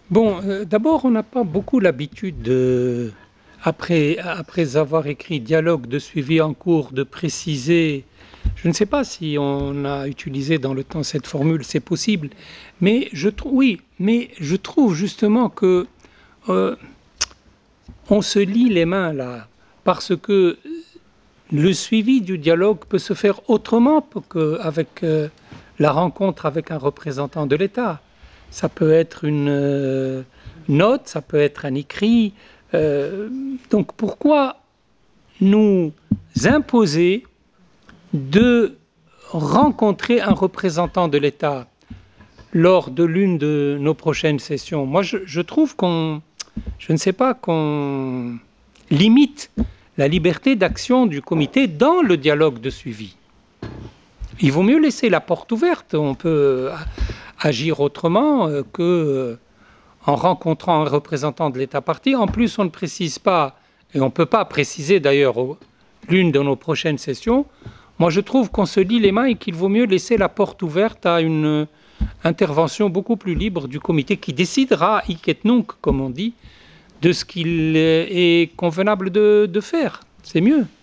Bon, d'abord, on n'a pas beaucoup l'habitude après avoir écrit dialogue de suivi en cours, de préciser. Je ne sais pas si on a utilisé dans le temps cette formule, c'est possible, mais oui, mais je trouve justement que euh, on se lie les mains là, parce que le suivi du dialogue peut se faire autrement qu'avec la rencontre avec un représentant de l'État. Ça peut être une note, ça peut être un écrit. Euh, donc pourquoi nous imposer de rencontrer un représentant de l'État lors de l'une de nos prochaines sessions? Moi, je trouve je ne sais pas, qu'on limite la liberté d'action du comité dans le dialogue de suivi. Il vaut mieux laisser la porte ouverte. On peut agir autrement que en rencontrant un représentant de l'État partie. En plus, on ne précise pas, et on ne peut pas préciser d'ailleurs l'une de nos prochaines sessions. Moi, je trouve qu'on se lie les mains et qu'il vaut mieux laisser la porte ouverte à une intervention beaucoup plus libre du comité qui décidera, hic et nunc, comme on dit, de ce qu'il est convenable de faire. C'est mieux.